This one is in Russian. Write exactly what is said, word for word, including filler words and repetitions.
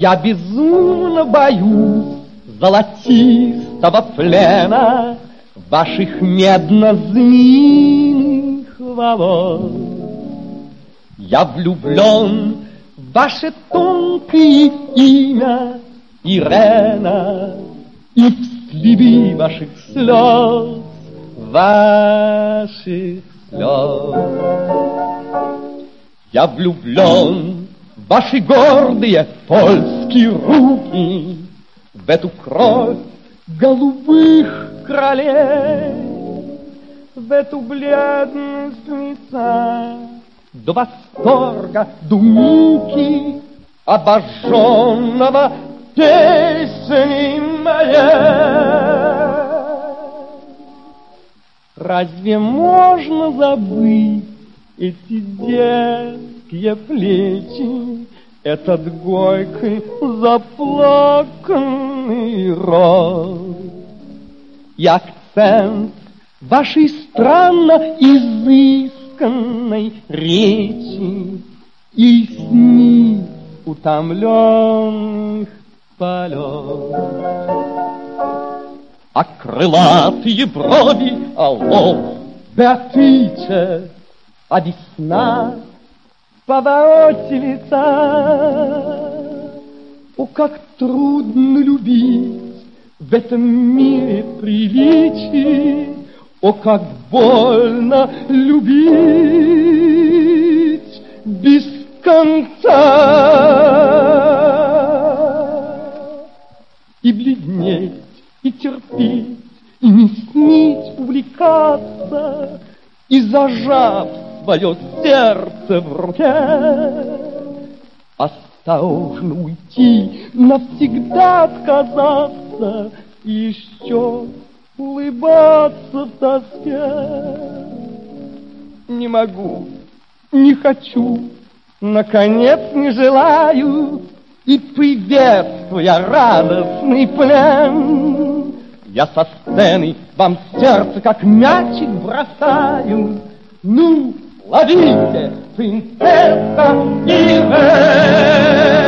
Я безумно боюсь золотистого плена ваших медно-змеиных волос. Я влюблен в ваше тонкое имя Ирена и в следы ваших слез, ваших слез. Я влюблен в ваши гордые польские руки, в эту кровь голубых королей, в эту бледность лица, до восторга, до муки, обожженного песней моей. Разве можно забыть эти детские плечи, этот горький заплаканный рот и акцент вашей странно изысканной речи и сни утомленных полет? А крылатые брови, алло, Беатриче, а весна в повороте лица. О, как трудно любить в этом мире приличий, о, как больно любить без конца. И бледнеть, и терпеть, и не сметь увлекаться, и зажав свое сердце в руке, осторожно уйти, навсегда отказаться, и еще улыбаться в тоске. Не могу, не хочу, наконец не желаю, и, приветствуя радостный плен, я со сцены вам сердце, как мячик, бросаю. Ну, ловите, принцесса Ирен!